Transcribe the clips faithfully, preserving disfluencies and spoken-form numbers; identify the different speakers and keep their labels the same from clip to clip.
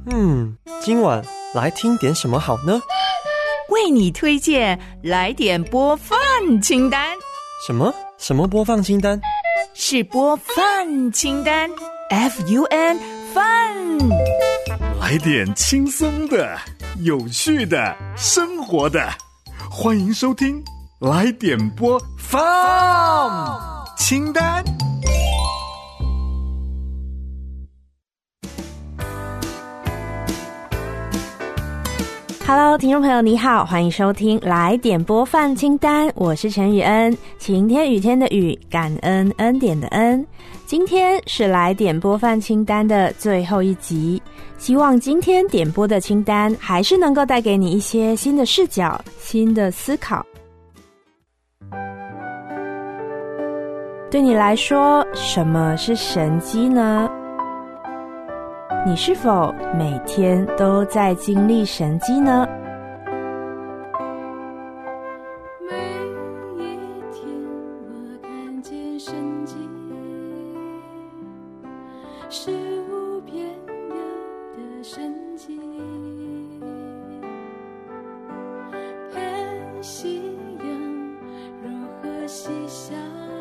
Speaker 1: 嗯，今晚来听点什么好呢？
Speaker 2: 为你推荐来点播放清单。
Speaker 1: 什么？什么播放清单？
Speaker 2: 是播放清单 F U N Fun。
Speaker 3: 来点轻松的、有趣的、生活的，欢迎收听来点播放清单。
Speaker 4: Hello， 听众朋友你好，欢迎收听来点播放清单，我是陈雨恩，晴天雨天的雨，感恩恩典的恩。今天是来点播放清单的最后一集，希望今天点播的清单还是能够带给你一些新的视角、新的思考。对你来说，什么是神迹呢？你是否每天都在经历神迹呢？
Speaker 5: 每一天我看见神迹，是无边有的神迹，看夕阳如何西下，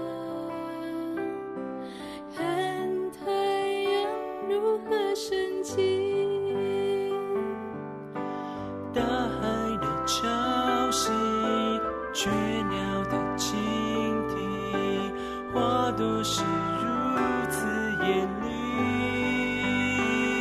Speaker 5: 看太阳如何升起，
Speaker 6: 大海的潮汐，雀鸟的倾听，花朵是如此艳丽，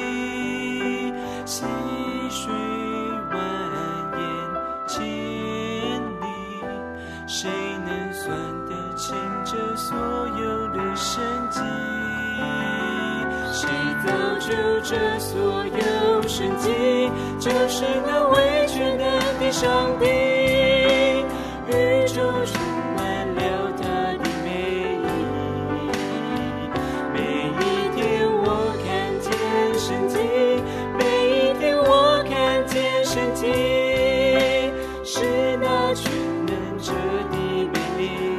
Speaker 6: 溪水蜿蜒千里，谁能算得清这所有的神迹？谁造就这所有神迹？就是那为全能的上帝，宇宙充满了他的美意。每一天我看见神迹，每一天我看见神迹，是那全能者的美意。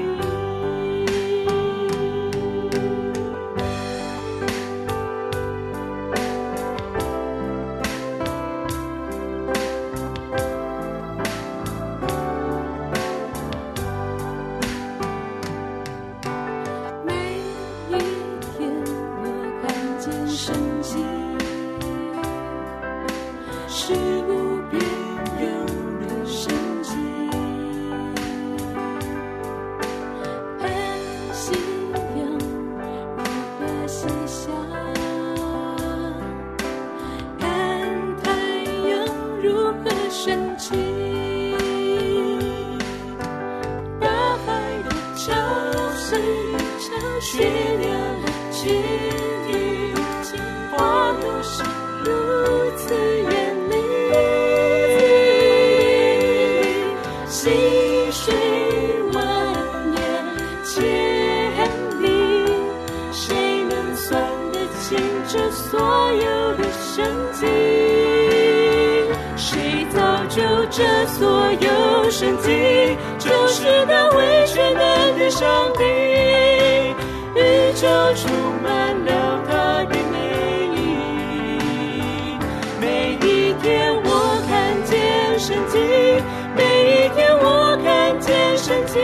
Speaker 6: 雪亮晴雨，花朵是如此艳丽，溪水蜿蜒千里，谁能算得清这所有的神迹？谁造就这所有神迹？就是那为全能的上帝，宇宙充满了他的美意。每一天我看见神迹，每一天我看见神迹，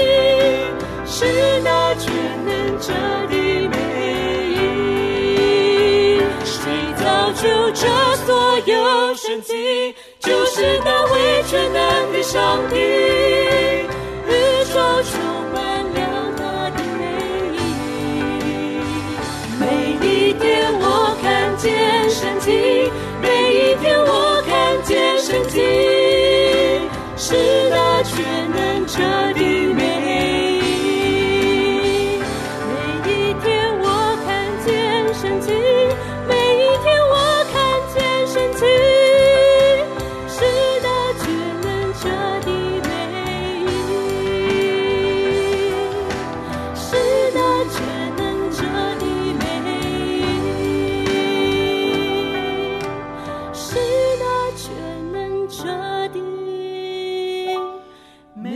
Speaker 6: 是那全能者的美意。谁造就这所有神迹？就是那为全能的上帝，宇宙充满了他的美意。每一天我看见神迹，每一天我看见神迹，是那全能者的美意。每一天我看见神迹，每一天我看见神迹，是那全能者的美意，是那全能者的美意，是那全能者的美意。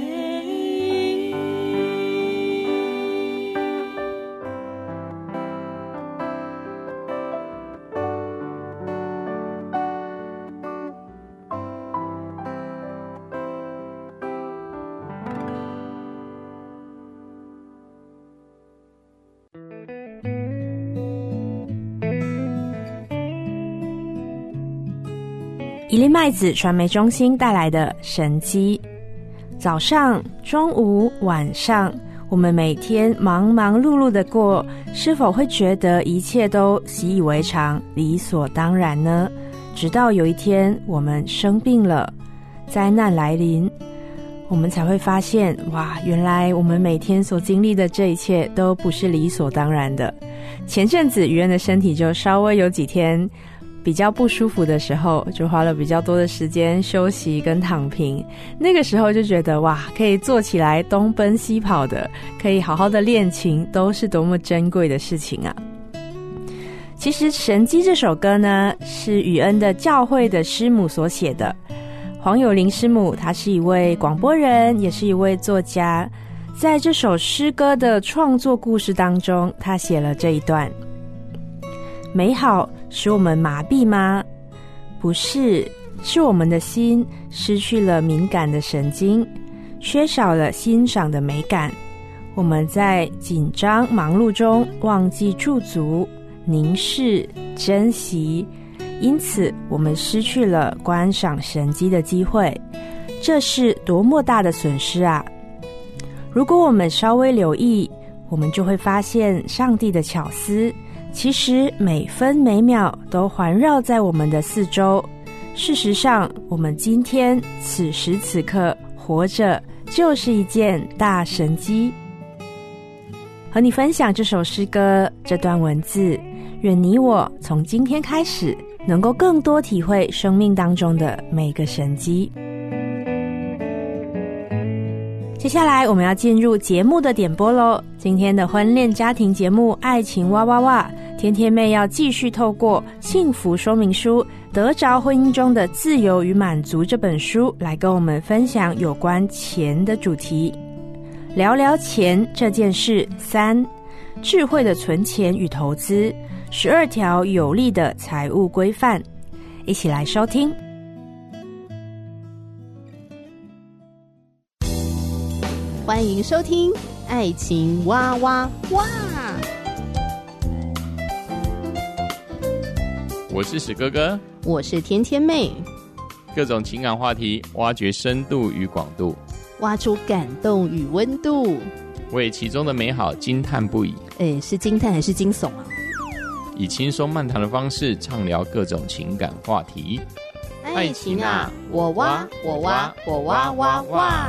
Speaker 4: 一粒麦子传媒中心带来的神机。早上、中午、晚上，我们每天忙忙碌碌的过，是否会觉得一切都习以为常、理所当然呢？直到有一天我们生病了，灾难来临，我们才会发现，哇，原来我们每天所经历的这一切都不是理所当然的。前阵子于恩的身体就稍微有几天比较不舒服的时候，就花了比较多的时间休息跟躺平。那个时候就觉得，哇，可以坐起来东奔西跑的，可以好好的练琴，都是多么珍贵的事情啊。其实《神机》这首歌呢，是宇恩的教会的师母所写的。黄友玲师母，她是一位广播人，也是一位作家。在这首诗歌的创作故事当中，她写了这一段：美好使我们麻痹吗？不是，是我们的心失去了敏感的神经，缺少了欣赏的美感。我们在紧张忙碌中忘记驻足、凝视、珍惜，因此我们失去了观赏神迹的机会。这是多么大的损失啊！如果我们稍微留意，我们就会发现上帝的巧思其实每分每秒都环绕在我们的四周。事实上，我们今天此时此刻活着就是一件大神迹。和你分享这首诗歌，这段文字，愿你我从今天开始能够更多体会生命当中的每个神迹。接下来我们要进入节目的点播咯。今天的婚恋家庭节目爱情哇哇哇，天天妹要继续透过幸福说明书得着婚姻中的自由与满足这本书来跟我们分享有关钱的主题。聊聊钱这件事三，智慧的存钱与投资，十二条有力的财务规范，一起来收听。
Speaker 7: 欢迎收听爱情哇哇哇！
Speaker 8: 我是史哥哥，
Speaker 7: 我是甜甜妹。
Speaker 8: 各种情感话题，挖掘深度与广度，
Speaker 7: 挖出感动与温度，
Speaker 8: 为其中的美好惊叹不已。
Speaker 7: 哎，是惊叹还是惊悚啊？
Speaker 8: 以轻松漫谈的方式畅聊各种情感话题。
Speaker 7: 爱情啊，我挖我挖我挖挖挖！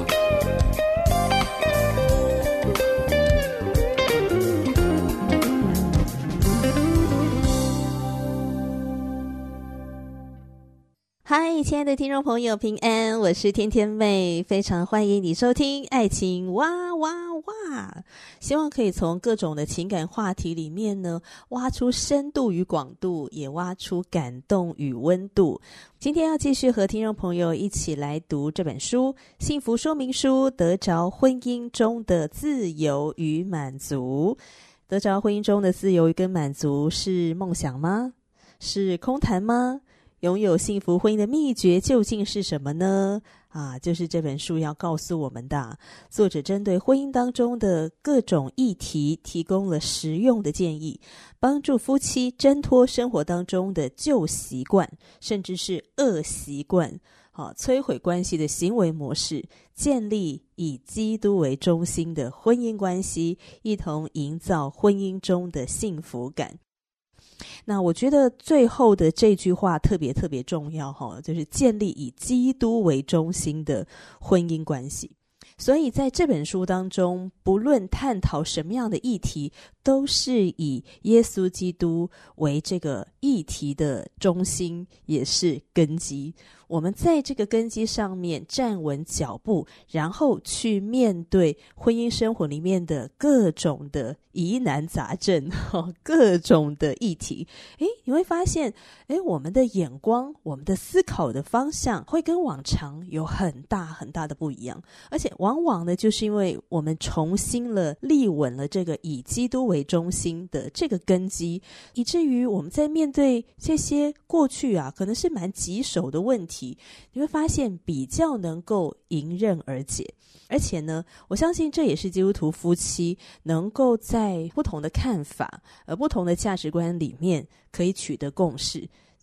Speaker 7: 嗨，亲爱的听众朋友，平安，我是甜甜妹，非常欢迎你收听爱情哇哇哇！希望可以从各种的情感话题里面呢，挖出深度与广度，也挖出感动与温度。今天要继续和听众朋友一起来读这本书《幸福说明书：得着婚姻中的自由与满足》。得着婚姻中的自由跟满足是梦想吗？是空谈吗？拥有幸福婚姻的秘诀究竟是什么呢？啊，就是这本书要告诉我们的。作者针对婚姻当中的各种议题提供了实用的建议，帮助夫妻挣脱生活当中的旧习惯，甚至是恶习惯，啊，摧毁关系的行为模式，建立以基督为中心的婚姻关系，一同营造婚姻中的幸福感。那我觉得最后的这句话特别特别重要，就是建立以基督为中心的婚姻关系。所以在这本书当中，不论探讨什么样的议题，都是以耶稣基督为这个议题的中心，也是根基。我们在这个根基上面站稳脚步，然后去面对婚姻生活里面的各种的疑难杂症，各种的议题。诶，你会发现，诶，我们的眼光，我们的思考的方向会跟往常有很大很大的不一样。而且往往呢，就是因为我们重新了立稳了这个以基督为中心的这个根基，以至于我们在面对这些过去啊，可能是蛮棘手的问题，你会发现比较能够迎刃而解。而且呢，我相信这也是基督徒夫妻能够在不同的看法、呃不同的价值观里面可以取得共识。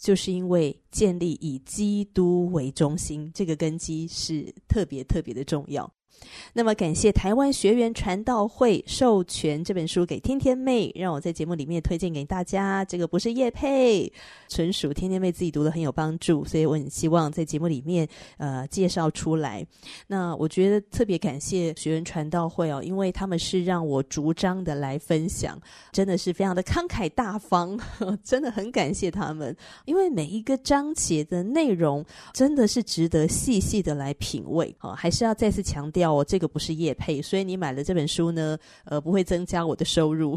Speaker 7: 就是因为建立以基督为中心，这个根基是特别特别的重要。那么感谢台湾学园传道会授权这本书给天天妹，让我在节目里面推荐给大家。这个不是业配，纯属天天妹自己读的很有帮助，所以我很希望在节目里面呃介绍出来。那我觉得特别感谢学园传道会哦，因为他们是让我逐章的来分享，真的是非常的慷慨大方，真的很感谢他们，因为每一个章节的内容真的是值得细细的来品味。哦，还是要再次强调哦，这个不是业配，所以你买了这本书呢，呃，不会增加我的收入。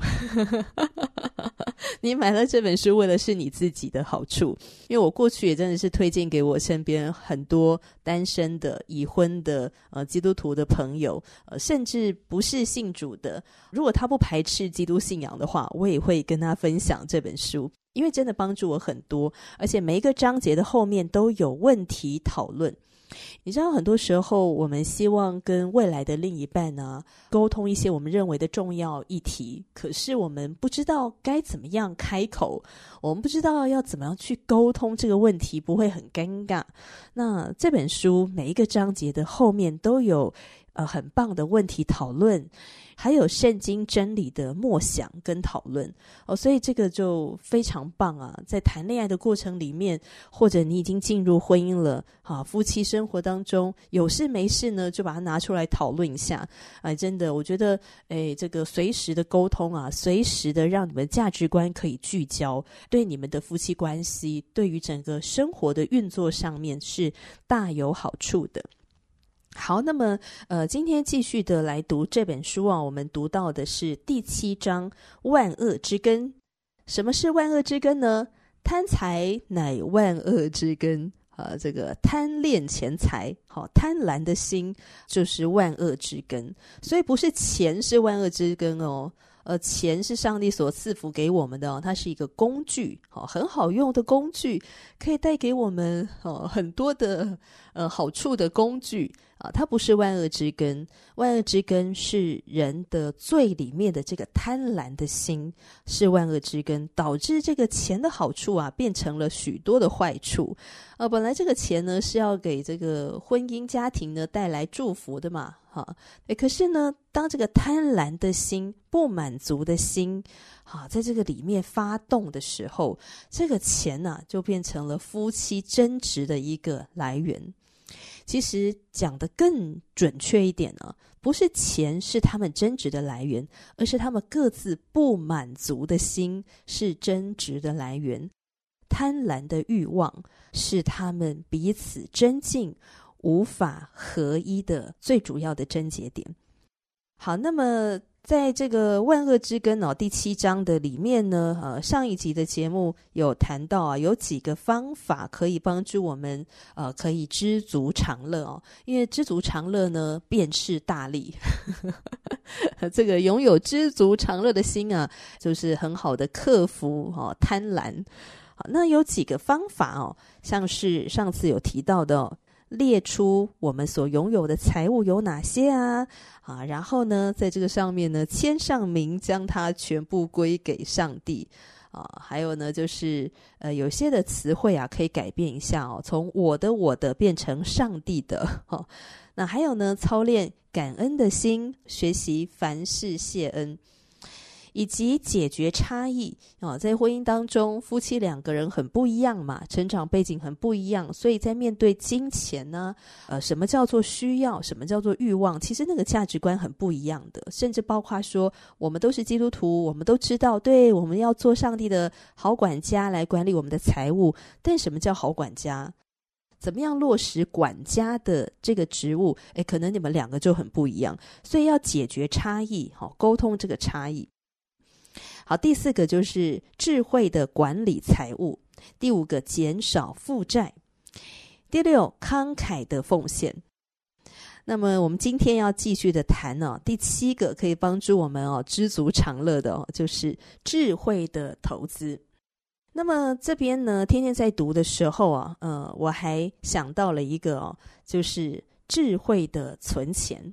Speaker 7: 你买了这本书为了是你自己的好处，因为我过去也真的是推荐给我身边很多单身的、已婚的、呃基督徒的朋友，呃，甚至不是信主的，如果他不排斥基督信仰的话，我也会跟他分享这本书，因为真的帮助我很多，而且每一个章节的后面都有问题讨论。你知道很多时候我们希望跟未来的另一半呢沟通一些我们认为的重要议题，可是我们不知道该怎么样开口，我们不知道要怎么样去沟通这个问题不会很尴尬。那这本书每一个章节的后面都有呃很棒的问题讨论，还有圣经真理的默想跟讨论哦，所以这个就非常棒啊！在谈恋爱的过程里面，或者你已经进入婚姻了啊，夫妻生活当中有事没事呢，就把它拿出来讨论一下。哎，真的，我觉得，哎，这个随时的沟通啊，随时的让你们价值观可以聚焦，对你们的夫妻关系，对于整个生活的运作上面是大有好处的。好，那么呃，今天继续的来读这本书啊，我们读到的是第七章万恶之根。什么是万恶之根呢？贪财乃万恶之根。呃，这个贪恋钱财，好，贪婪的心就是万恶之根。所以不是钱是万恶之根哦，呃，钱是上帝所赐福给我们的哦，它是一个工具，哦，很好用的工具，可以带给我们哦很多的呃好处的工具啊，它不是万恶之根。万恶之根是人的罪里面的这个贪婪的心，是万恶之根，导致这个钱的好处啊变成了许多的坏处。呃，本来这个钱呢是要给这个婚姻家庭呢带来祝福的嘛，哈，诶，可是呢，当这个贪婪的心、不满足的心，啊，在这个里面发动的时候，这个钱呢、啊、就变成了夫妻争执的一个来源。其实讲得更准确一点呢，不是钱是他们争执的来源，而是他们各自不满足的心是争执的来源。贪婪的欲望是他们彼此争竞、无法合一的最主要的症结点。好，那么在这个万恶之根哦，第七章的里面呢，呃，上一集的节目有谈到啊，有几个方法可以帮助我们呃，可以知足常乐哦。因为知足常乐呢，便是大利。这个拥有知足常乐的心啊，就是很好的克服哦贪婪。好，那有几个方法哦，像是上次有提到的哦，列出我们所拥有的财物有哪些啊？啊，然后呢，在这个上面呢，签上名，将它全部归给上帝。啊，还有呢，就是呃，有些的词汇啊，可以改变一下哦，从我的我的变成上帝的。哦，那还有呢，操练感恩的心，学习凡事谢恩。以及解决差异啊，在婚姻当中，夫妻两个人很不一样嘛，成长背景很不一样，所以在面对金钱呢，呃，什么叫做需要，什么叫做欲望，其实那个价值观很不一样的，甚至包括说，我们都是基督徒，我们都知道，对，我们要做上帝的好管家来管理我们的财务，但什么叫好管家？怎么样落实管家的这个职务？诶，可能你们两个就很不一样，所以要解决差异，好，沟通这个差异。好，第四个就是智慧的管理财务，第五个减少负债，第六慷慨的奉献。那么我们今天要继续的谈哦，第七个可以帮助我们哦知足常乐的哦，就是智慧的投资。那么这边呢，天天在读的时候啊，呃，我还想到了一个哦，就是智慧的存钱。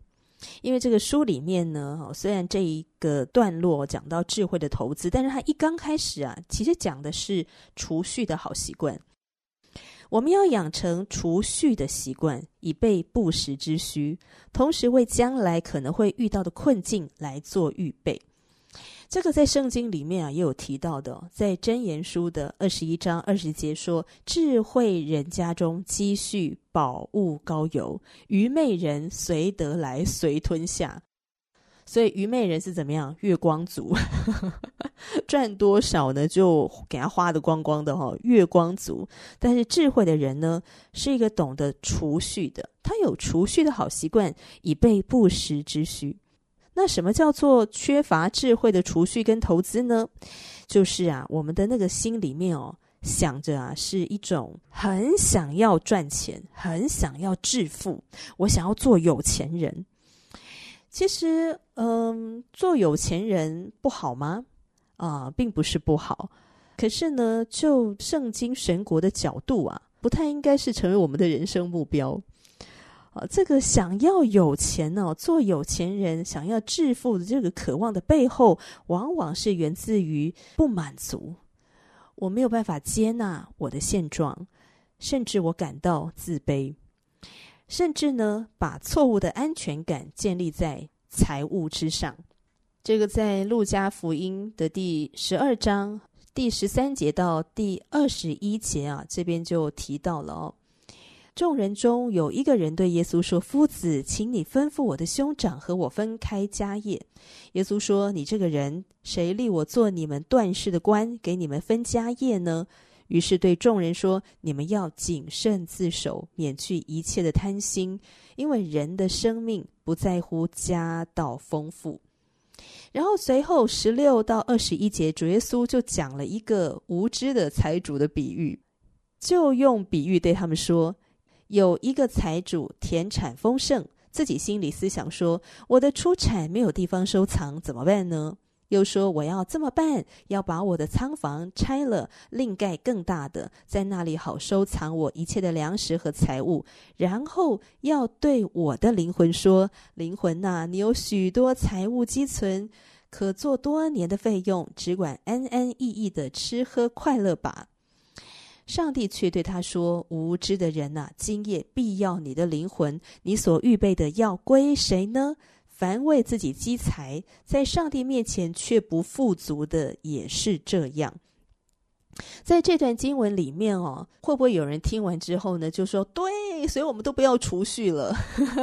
Speaker 7: 因为这个书里面呢，虽然这一个段落讲到智慧的投资，但是它一刚开始啊，其实讲的是储蓄的好习惯。我们要养成储蓄的习惯，以备不时之需，同时为将来可能会遇到的困境来做预备。这个在圣经里面啊也有提到的、哦，在箴言书的二十一章二十节说，智慧人家中积蓄宝物膏油，愚昧人随得来随吞下。所以愚昧人是怎么样？月光族赚多少呢就给他花得光光的、哦、月光族。但是智慧的人呢，是一个懂得储蓄的，他有储蓄的好习惯，以备不时之需。那什么叫做缺乏智慧的储蓄跟投资呢？就是啊，我们的那个心里面哦，想着啊，是一种很想要赚钱，很想要致富，我想要做有钱人。其实，嗯，做有钱人不好吗？啊、呃，并不是不好。可是呢，就圣经神国的角度啊，不太应该是成为我们的人生目标。啊，这个想要有钱哦，做有钱人，想要致富的这个渴望的背后，往往是源自于不满足。我没有办法接纳我的现状，甚至我感到自卑，甚至呢，把错误的安全感建立在财物之上。这个在路加福音的第十二章第十三节到第二十一节啊，这边就提到了哦。众人中有一个人对耶稣说，夫子，请你吩咐我的兄长和我分开家业。耶稣说，你这个人，谁立我做你们断事的官，给你们分家业呢？于是对众人说，你们要谨慎自守，免去一切的贪心，因为人的生命不在乎家道丰富。然后随后十六到二十一节，主耶稣就讲了一个无知的财主的比喻，就用比喻对他们说，有一个财主田产丰盛，自己心里思想说，我的出产没有地方收藏，怎么办呢？又说，我要这么办，要把我的仓房拆了，另盖更大的，在那里好收藏我一切的粮食和财物。然后要对我的灵魂说，灵魂啊，你有许多财物积存，可做多年的费用，只管安安逸逸的吃喝快乐吧。上帝却对他说，无知的人啊，今夜必要你的灵魂，你所预备的要归谁呢？凡为自己积财，在上帝面前却不富足的，也是这样。在这段经文里面哦，会不会有人听完之后呢，就说，对，所以我们都不要储蓄了。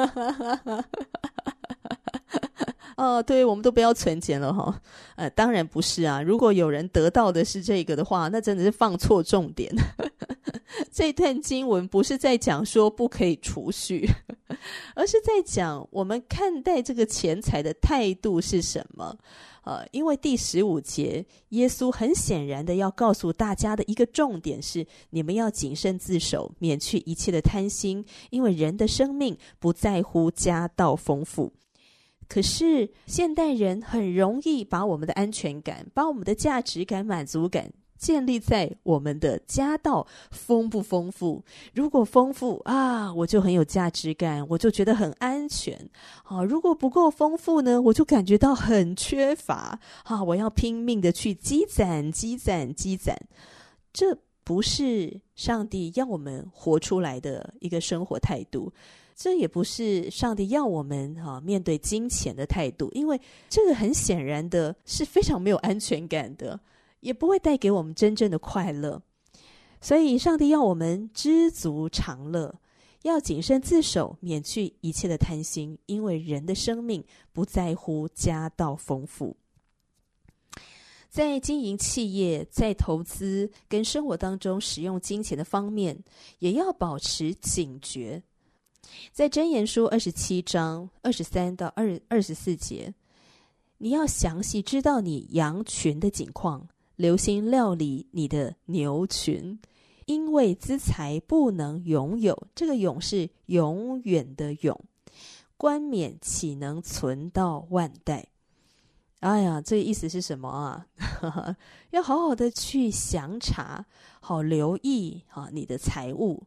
Speaker 7: 哦，对，我们都不要存钱了哈、哦。呃，当然不是啊。如果有人得到的是这个的话，那真的是放错重点。这段经文不是在讲说不可以储蓄，而是在讲我们看待这个钱财的态度是什么。呃，因为第十五节，耶稣很显然的要告诉大家的一个重点是，你们要谨慎自守，免去一切的贪心，因为人的生命不在乎家道丰富。可是现代人很容易把我们的安全感，把我们的价值感、满足感建立在我们的家道丰不丰富。如果丰富啊，我就很有价值感，我就觉得很安全啊。如果不够丰富呢，我就感觉到很缺乏啊。我要拼命的去积攒、积攒、积攒。这不是上帝要我们活出来的一个生活态度。这也不是上帝要我们、啊、面对金钱的态度，因为这个很显然的是非常没有安全感的，也不会带给我们真正的快乐。所以上帝要我们知足常乐，要谨慎自守，免去一切的贪心，因为人的生命不在乎家道丰富。在经营企业，在投资跟生活当中使用金钱的方面，也要保持警觉。在箴言书二十七章二十三到二十四节，你要详细知道你羊群的景况，留心料理你的牛群，因为资财不能永有，这个永是永远的永，冠冕岂能存到万代。哎呀，这个意思是什么啊？要好好的去详查，好留意啊你的财物。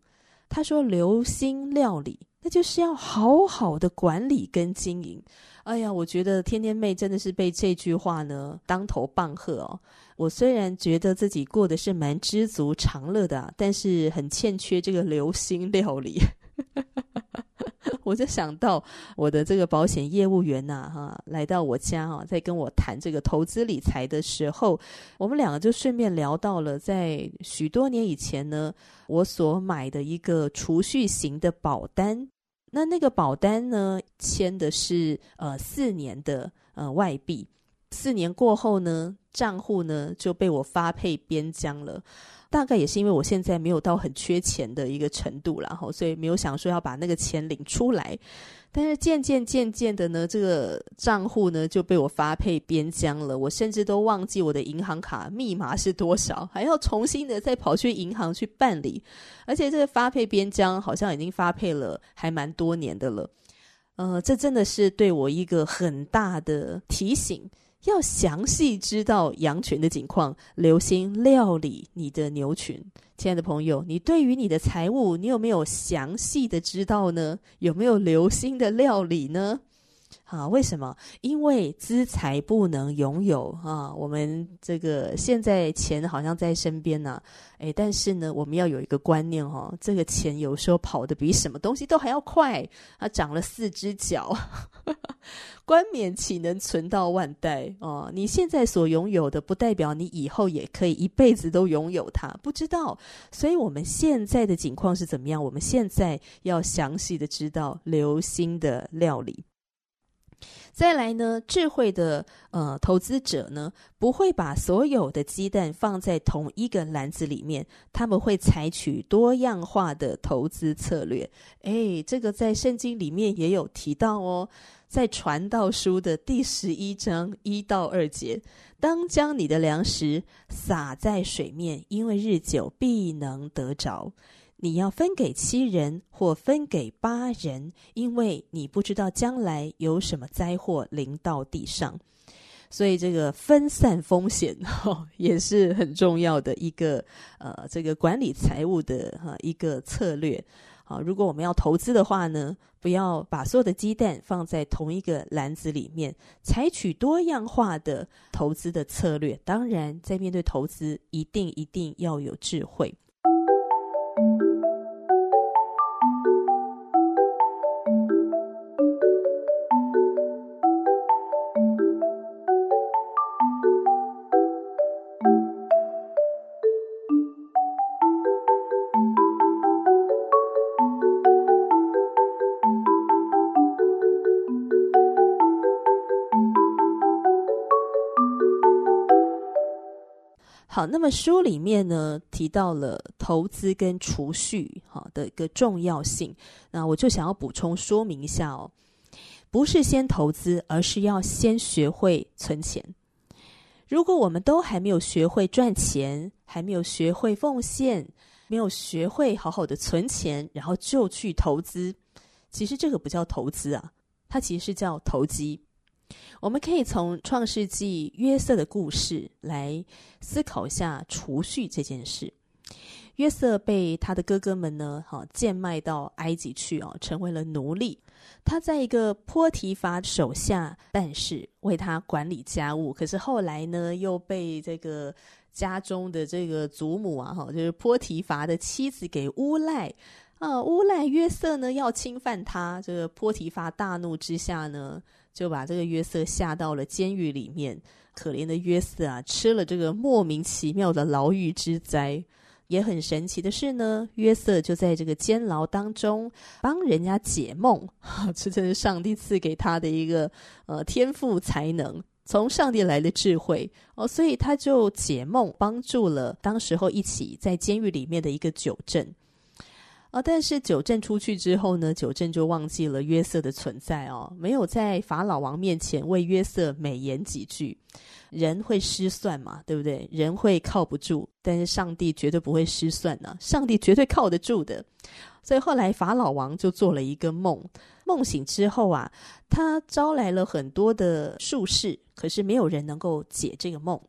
Speaker 7: 他说留心料理，那就是要好好的管理跟经营。哎呀，我觉得天天妹真的是被这句话呢当头棒喝哦。我虽然觉得自己过的是蛮知足常乐的、啊、但是很欠缺这个留心料理。我就想到我的这个保险业务员呐、啊，哈，来到我家啊，在跟我谈这个投资理财的时候，我们两个就顺便聊到了，在许多年以前呢，我所买的一个储蓄型的保单。那那个保单呢，签的是呃四年的呃外币，四年过后呢，账户呢就被我发配边疆了。大概也是因为我现在没有到很缺钱的一个程度啦，所以没有想说要把那个钱领出来。但是渐渐渐渐的呢，这个账户呢就被我发配边疆了，我甚至都忘记我的银行卡密码是多少，还要重新的再跑去银行去办理。而且这个发配边疆好像已经发配了还蛮多年的了。呃，这真的是对我一个很大的提醒，要详细知道羊群的情况，留心料理你的牛群。亲爱的朋友，你对于你的财务，你有没有详细的知道呢？有没有留心的料理呢？啊，为什么？因为资财不能拥有啊。我们这个现在钱好像在身边呢、啊，哎，但是呢，我们要有一个观念哦，这个钱有时候跑得比什么东西都还要快，它长了四只脚。冠冕岂能存到万代哦？你现在所拥有的，不代表你以后也可以一辈子都拥有它，不知道。所以我们现在的情况是怎么样？我们现在要详细的知道，留心的料理。再来呢，智慧的呃投资者呢，不会把所有的鸡蛋放在同一个篮子里面，他们会采取多样化的投资策略。诶，这个在圣经里面也有提到哦，在传道书的第十一章一到二节，当将你的粮食撒在水面，因为日久必能得着。你要分给七人或分给八人，因为你不知道将来有什么灾祸临到地上。所以这个分散风险、哦、也是很重要的一个呃这个管理财务的、呃、一个策略。好，如果我们要投资的话呢，不要把所有的鸡蛋放在同一个篮子里面，采取多样化的投资的策略。当然，在面对投资，一定一定要有智慧。好，那么书里面呢提到了投资跟储蓄好的一个重要性，那我就想要补充说明一下哦，不是先投资，而是要先学会存钱。如果我们都还没有学会赚钱，还没有学会奉献，没有学会好好的存钱，然后就去投资，其实这个不叫投资啊，它其实是叫投机。我们可以从创世纪约瑟的故事来思考一下储蓄这件事。约瑟被他的哥哥们呢、哦、贱卖到埃及去、哦、成为了奴隶。他在一个波提乏手下办事，为他管理家务，可是后来呢又被这个家中的这个祖母啊，就是波提乏的妻子给诬赖啊，诬赖约瑟呢要侵犯他。这个波提乏大怒之下呢，就把这个约瑟下到了监狱里面。可怜的约瑟啊，吃了这个莫名其妙的牢狱之灾。也很神奇的是呢，约瑟就在这个监牢当中帮人家解梦，这真是上帝赐给他的一个呃天赋才能，从上帝来的智慧哦，所以他就解梦，帮助了当时候一起在监狱里面的一个酒政。啊、但是酒政出去之后呢，酒政就忘记了约瑟的存在哦，没有在法老王面前为约瑟美言几句。人会失算嘛，对不对？人会靠不住，但是上帝绝对不会失算啊，上帝绝对靠得住的。所以后来法老王就做了一个梦，梦醒之后啊，他招来了很多的术士，可是没有人能够解这个梦。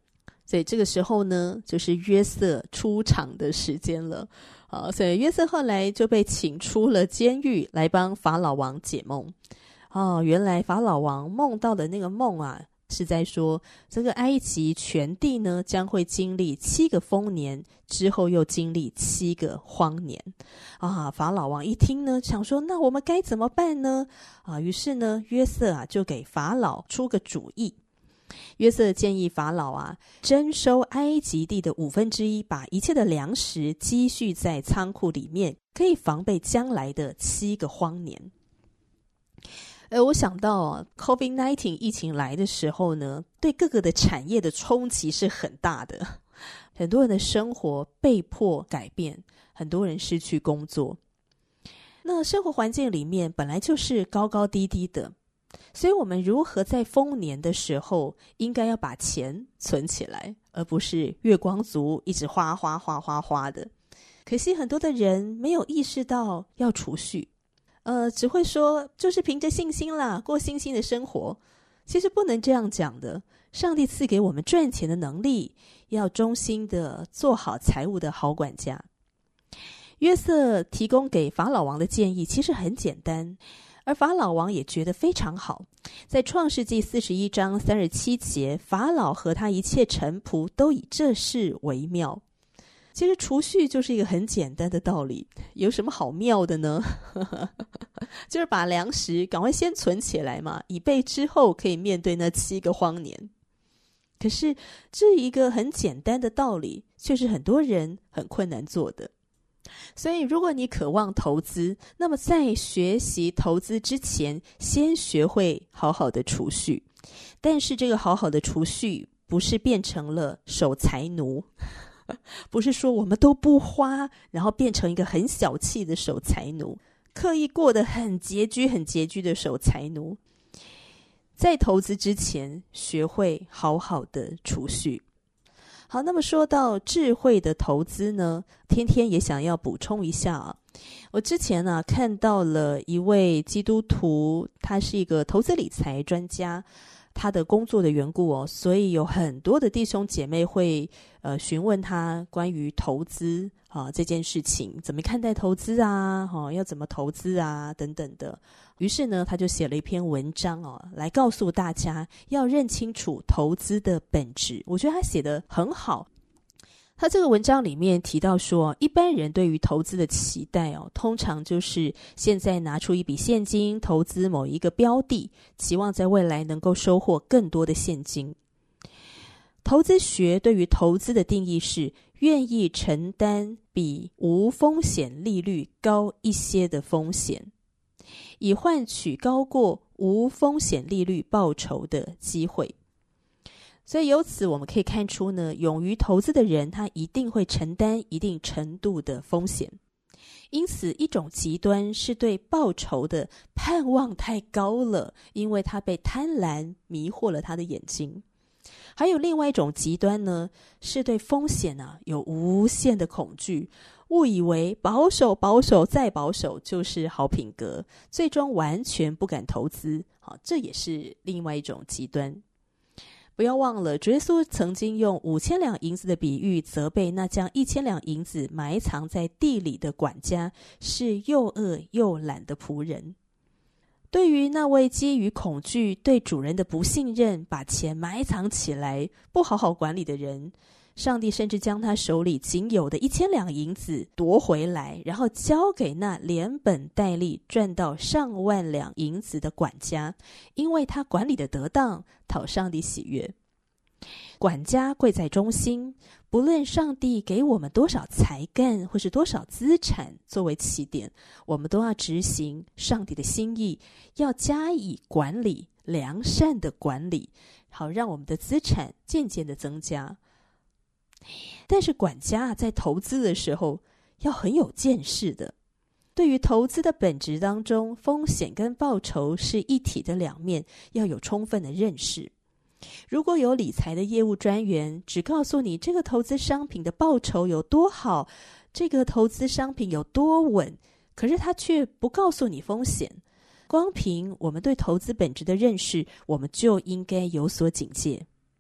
Speaker 7: 所以这个时候呢，就是约瑟出场的时间了。好，所以约瑟后来就被请出了监狱，来帮法老王解梦。哦，原来法老王梦到的那个梦啊，是在说这个埃及全地呢将会经历七个丰年，之后又经历七个荒年。啊，法老王一听呢，想说那我们该怎么办呢？啊，于是呢，约瑟啊就给法老出个主意。约瑟建议法老啊，征收埃及地的五分之一，把一切的粮食积蓄在仓库里面，可以防备将来的七个荒年。呃，我想到啊 COVID 十九 疫情来的时候呢，对各个的产业的冲击是很大的，很多人的生活被迫改变，很多人失去工作。那生活环境里面本来就是高高低低的，所以我们如何在丰年的时候应该要把钱存起来，而不是月光族一直花花花花花的。可惜很多的人没有意识到要储蓄，呃，只会说就是凭着信心啦，过信心的生活。其实不能这样讲的，上帝赐给我们赚钱的能力，要忠心的做好财务的好管家。约瑟提供给法老王的建议其实很简单，而法老王也觉得非常好。在创世纪四十一章三十七节，法老和他一切臣仆都以这事为妙。其实储蓄就是一个很简单的道理，有什么好妙的呢？就是把粮食赶快先存起来嘛，以备之后可以面对那七个荒年。可是这一个很简单的道理，却是很多人很困难做的。所以如果你渴望投资，那么在学习投资之前，先学会好好的储蓄。但是这个好好的储蓄不是变成了守财奴，不是说我们都不花，然后变成一个很小气的守财奴，刻意过得很拮据很拮据的守财奴。在投资之前，学会好好的储蓄。好，那么说到智慧的投资呢，天天也想要补充一下啊。我之前呢、啊、看到了一位基督徒，他是一个投资理财专家，他的工作的缘故哦，所以有很多的弟兄姐妹会呃询问他关于投资啊这件事情，怎么看待投资啊，哦、要怎么投资啊等等的。于是呢，他就写了一篇文章哦，来告诉大家要认清楚投资的本质。我觉得他写得很好。他这个文章里面提到说，一般人对于投资的期待哦，通常就是现在拿出一笔现金投资某一个标的，期望在未来能够收获更多的现金。投资学对于投资的定义是愿意承担比无风险利率高一些的风险，以换取高过无风险利率报酬的机会。所以由此我们可以看出呢，勇于投资的人，他一定会承担一定程度的风险。因此一种极端是对报酬的盼望太高了，因为他被贪婪迷惑了他的眼睛。还有另外一种极端呢，是对风险啊有无限的恐惧，误以为保守保守再保守就是好品格，最终完全不敢投资。好，这也是另外一种极端。不要忘了，主耶稣曾经用五千两银子的比喻责备那将一千两银子埋藏在地里的管家，是又饿又懒的仆人。对于那位基于恐惧对主人的不信任，把钱埋藏起来不好好管理的人，上帝甚至将他手里仅有的一千两银子夺回来，然后交给那连本带利赚到上万两银子的管家，因为他管理的得当，讨上帝喜悦。管家贵在忠心，不论上帝给我们多少才干或是多少资产作为起点，我们都要执行上帝的心意，要加以管理，良善的管理，好让我们的资产渐渐的增加。但是管家在投资的时候要很有见识的，对于投资的本质当中，风险跟报酬是一体的两面，要有充分的认识。如果有理财的业务专员只告诉你这个投资商品的报酬有多好，这个投资商品有多稳，可是他却不告诉你风险，光凭我们对投资本质的认识，我们就应该有所警戒。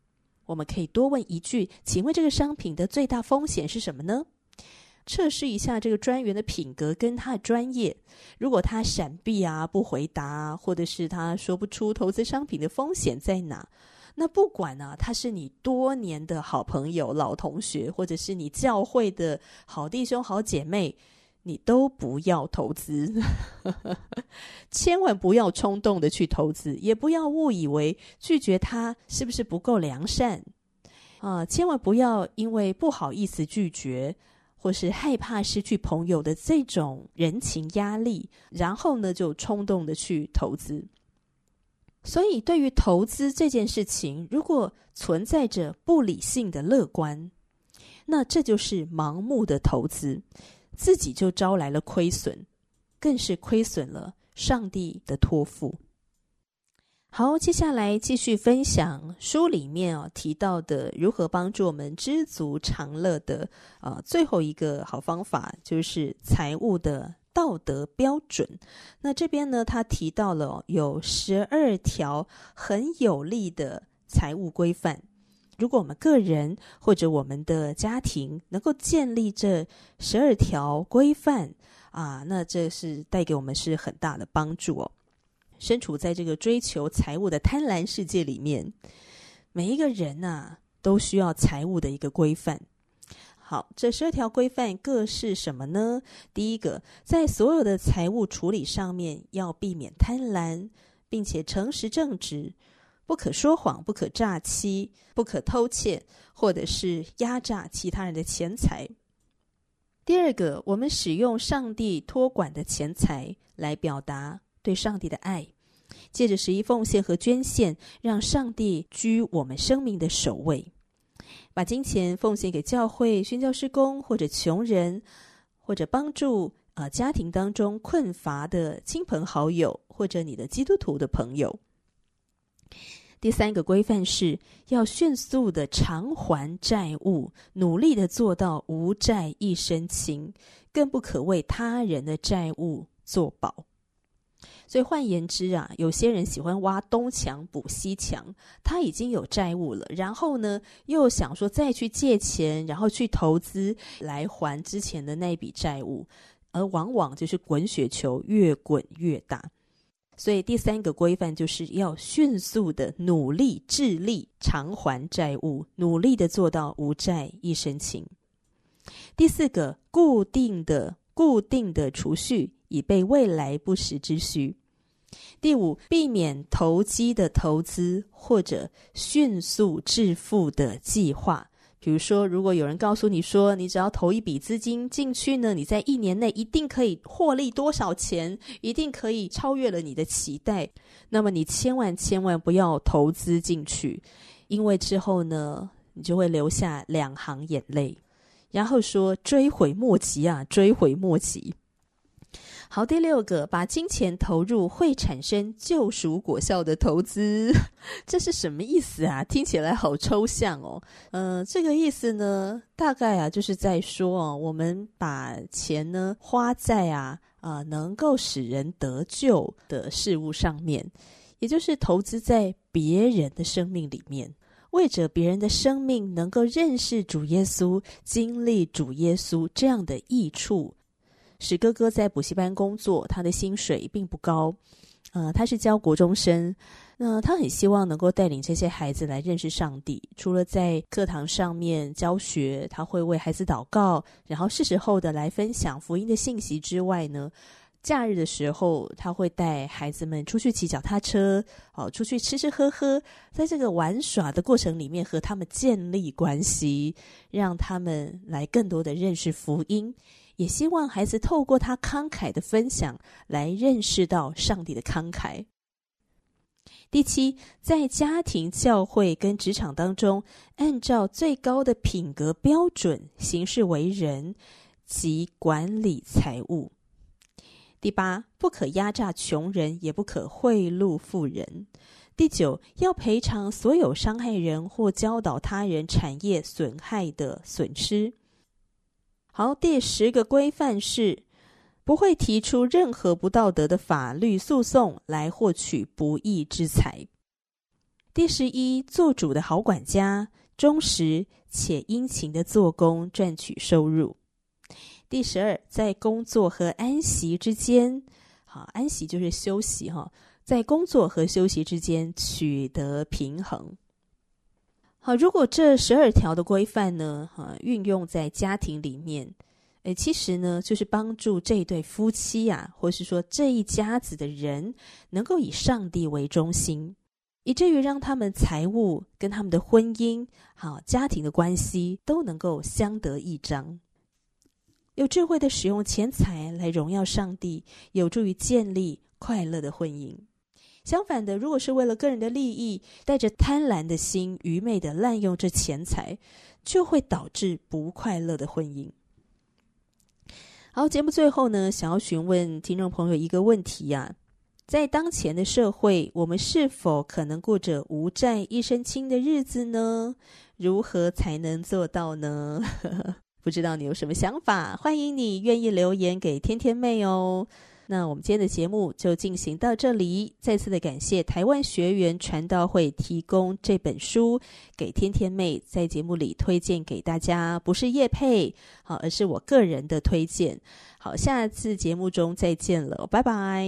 Speaker 7: 我们可以多问一句，请问这个商品的最大风险是什么呢？测试一下这个专员的品格跟他的专业，如果他闪避啊，不回答啊，或者是他说不出投资商品的风险在哪，那不管啊，他是你多年的好朋友、老同学，或者是你教会的好弟兄、好姐妹，你都不要投资千万不要冲动的去投资，也不要误以为拒绝他是不是不够良善啊！千万不要因为不好意思拒绝，或是害怕失去朋友的这种人情压力，然后呢就冲动的去投资。所以对于投资这件事情，如果存在着不理性的乐观，那这就是盲目的投资，自己就招来了亏损，更是亏损了上帝的托付。好，接下来继续分享书里面、哦、提到的如何帮助我们知足常乐的、呃、最后一个好方法，就是财务的道德标准。那这边呢，他提到了、哦、有十二条很有力的财务规范。如果我们个人或者我们的家庭能够建立这十二条规范啊，那这是带给我们是很大的帮助哦。身处在这个追求财务的贪婪世界里面，每一个人啊都需要财务的一个规范。好，这十二条规范各是什么呢？第一个，在所有的财务处理上面要避免贪婪，并且诚实正直，不可说谎，不可诈欺，不可偷窃，或者是压榨其他人的钱财。第二个，我们使用上帝托管的钱财来表达对上帝的爱，借着十一奉献和捐献，让上帝居我们生命的首位，把金钱奉献给教会、宣教事工，或者穷人，或者帮助、呃、家庭当中困乏的亲朋好友，或者你的基督徒的朋友。第三个规范是要迅速的偿还债务，努力的做到无债一身轻，更不可为他人的债务作保。所以换言之啊，有些人喜欢挖东墙补西墙，他已经有债务了，然后呢又想说再去借钱，然后去投资来还之前的那笔债务，而往往就是滚雪球越滚越大。所以第三个规范就是要迅速的努力致力偿还债务，努力的做到无债一身轻。第四个，固定的固定的储蓄，以备未来不时之需。第五，避免投机的投资或者迅速致富的计划。比如说，如果有人告诉你说，你只要投一笔资金进去呢，你在一年内一定可以获利多少钱，一定可以超越了你的期待，那么你千万千万不要投资进去，因为之后呢，你就会流下两行眼泪，然后说追悔莫及啊，追悔莫及。好，第六个，把金钱投入会产生救赎果效的投资，这是什么意思啊？听起来好抽象哦。呃，这个意思呢，大概啊就是在说哦，我们把钱呢花在啊啊、呃、能够使人得救的事物上面，也就是投资在别人的生命里面，为着别人的生命能够认识主耶稣，经历主耶稣这样的益处。史哥哥在补习班工作，他的薪水并不高，呃，他是教国中生，那他很希望能够带领这些孩子来认识上帝。除了在课堂上面教学，他会为孩子祷告，然后是时候的来分享福音的信息之外呢，假日的时候他会带孩子们出去骑脚踏车、哦、出去吃吃喝喝，在这个玩耍的过程里面和他们建立关系，让他们来更多的认识福音，也希望孩子透过他慷慨的分享来认识到上帝的慷慨。第七，在家庭、教会跟职场当中，按照最高的品格标准行事为人及管理财务。第八，不可压榨穷人，也不可贿赂富人。第九，要赔偿所有伤害人或教导他人产业损害的损失。好，第十个规范是不会提出任何不道德的法律诉讼来获取不义之财。 第十一，做主的好管家，忠实且殷勤的做工，赚取收入。第十二，在工作和安息之间，好，安息就是休息哈，在工作和休息之间取得平衡。好，如果这十二条的规范呢，啊，运用在家庭里面，诶，其实呢，就是帮助这一对夫妻啊，或是说这一家子的人，能够以上帝为中心，以至于让他们财务跟他们的婚姻，好，家庭的关系都能够相得益彰。有智慧的使用钱财来荣耀上帝，有助于建立快乐的婚姻。相反的，如果是为了个人的利益，带着贪婪的心，愚昧的滥用这钱财，就会导致不快乐的婚姻。好，节目最后呢，想要询问听众朋友一个问题啊，在当前的社会，我们是否可能过着无债一身轻的日子呢？如何才能做到呢？不知道你有什么想法，欢迎你愿意留言给天天妹哦。那我们今天的节目就进行到这里，再次的感谢台湾学园传道会提供这本书给天天妹，在节目里推荐给大家，不是业配，好，而是我个人的推荐。好，下次节目中再见了，拜拜。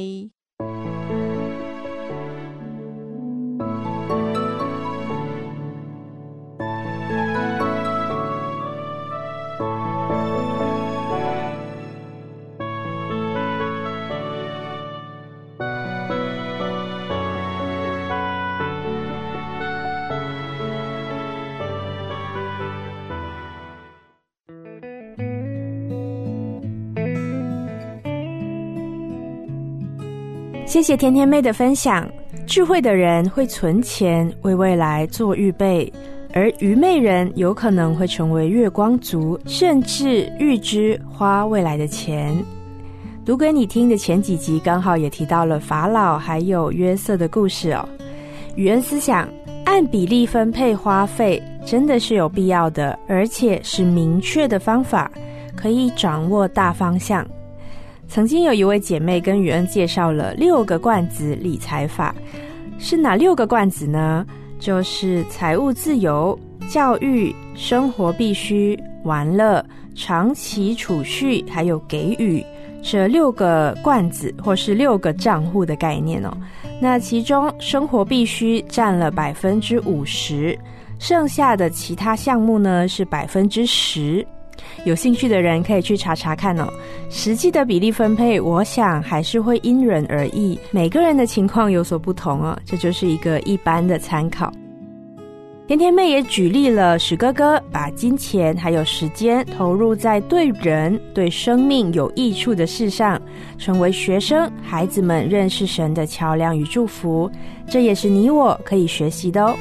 Speaker 4: 谢谢甜甜妹的分享。智慧的人会存钱，为未来做预备，而愚昧人有可能会成为月光族，甚至预支花未来的钱。读给你听的前几集刚好也提到了法老还有约瑟的故事哦。语恩思想，按比例分配花费真的是有必要的，而且是明确的方法，可以掌握大方向。曾经有一位姐妹跟宇恩介绍了六个罐子理财法，是哪六个罐子呢？就是财务自由、教育、生活必须、玩乐、长期储蓄还有给予，这六个罐子或是六个账户的概念哦。那其中生活必须占了百分之五十，剩下的其他项目呢是百分之十。有兴趣的人可以去查查看哦。实际的比例分配，我想还是会因人而异，每个人的情况有所不同哦，这就是一个一般的参考。甜甜妹也举例了史哥哥把金钱还有时间投入在对人对生命有益处的事上，成为学生孩子们认识神的桥梁与祝福，这也是你我可以学习的哦。